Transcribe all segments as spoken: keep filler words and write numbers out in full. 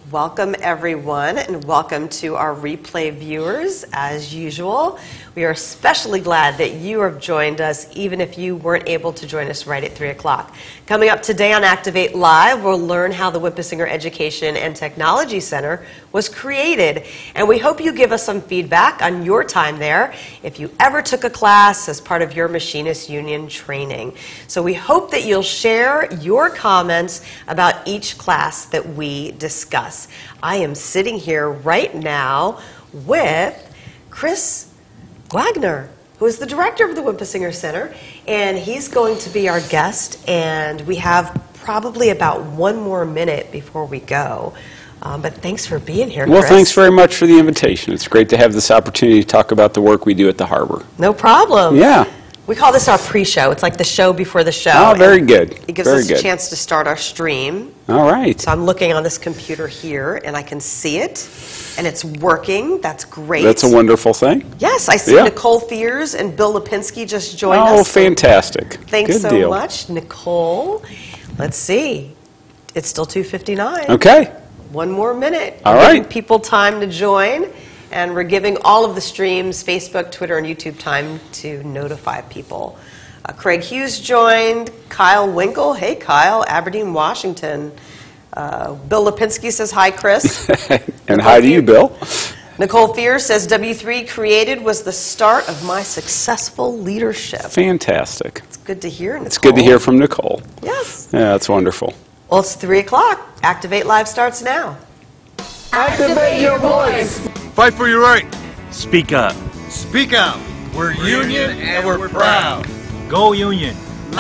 Welcome everyone, and welcome to our replay viewers. As usual, we are especially glad that you have joined us, even if you weren't able to join us right at three o'clock. Coming up today on Activate Live, we'll learn how the Whipposinger Education and Technology Center was created, and we hope you give us some feedback on your time there if you ever took a class as part of your Machinist Union training. So we hope that you'll share your comments about each class that we discuss. I am sitting here right now with Chris Wagner, who is the director of the Whipposinger Center, and he's going to be our guest, and we have probably about one more minute before we go. Um, but thanks for being here, Well, Chris. thanks very much for the invitation. It's great to have this opportunity to talk about the work we do at the Harbor. No problem. Yeah. We call this our pre-show. It's like the show before the show. Oh, very good. It gives very us good. a chance to start our stream. All right. So I'm looking on this computer here, and I can see it, and it's working. That's great. That's a wonderful thing. Yes, I see Yeah. Nicole Fears and Bill Lipinski just joined Oh, us. fantastic. Thanks Good so deal. much, Nicole. Let's see. It's still two fifty-nine. Okay. One more minute. All We're right. giving people time to join, and we're giving all of the streams, Facebook, Twitter, and YouTube, time to notify people. Uh, Craig Hughes joined. Kyle Winkle. Hey, Kyle. Aberdeen, Washington. Uh, Bill Lipinski says, hi, Chris. And hi to you, Bill. Nicole Fear says, W three created was the start of my successful leadership. Fantastic. It's good to hear, Nicole. It's good to hear from Nicole. Yes. Yeah, that's wonderful. Well, it's three o'clock. Activate Live starts now. Activate your voice. Fight for your right. Speak up. Speak out. We're union and we're proud. Go Union.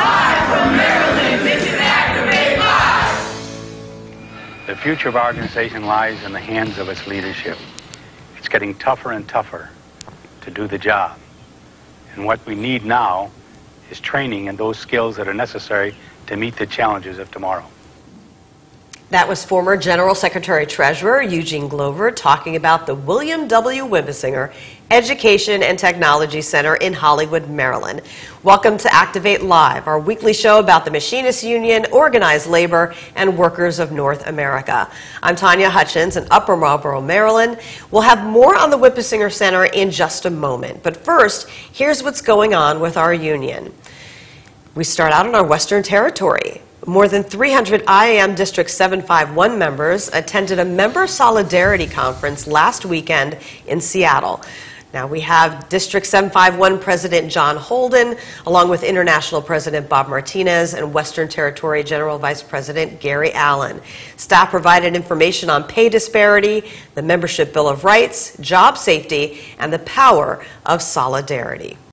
The future of our organization lies in the hands of its leadership. It's getting tougher and tougher to do the job. And what we need now is training and those skills that are necessary to meet the challenges of tomorrow. That was former General Secretary Treasurer Eugene Glover talking about the William W. Whipposinger Education and Technology Center in Hollywood, Maryland. Welcome to Activate Live, our weekly show about the Machinist Union, organized labor, and workers of North America. I'm Tanya Hutchins in Upper Marlboro, Maryland. We'll have more on the Whipposinger Center in just a moment. But first, here's what's going on with our union. We start out in our Western Territory. More than three hundred I A M District seven five one members attended a member solidarity conference last weekend in Seattle. Now we have District seven five one President John Holden, along with International President Bob Martinez and Western Territory General Vice President Gary Allen. Staff provided information on pay disparity, the Membership Bill of Rights, job safety, and the power of solidarity.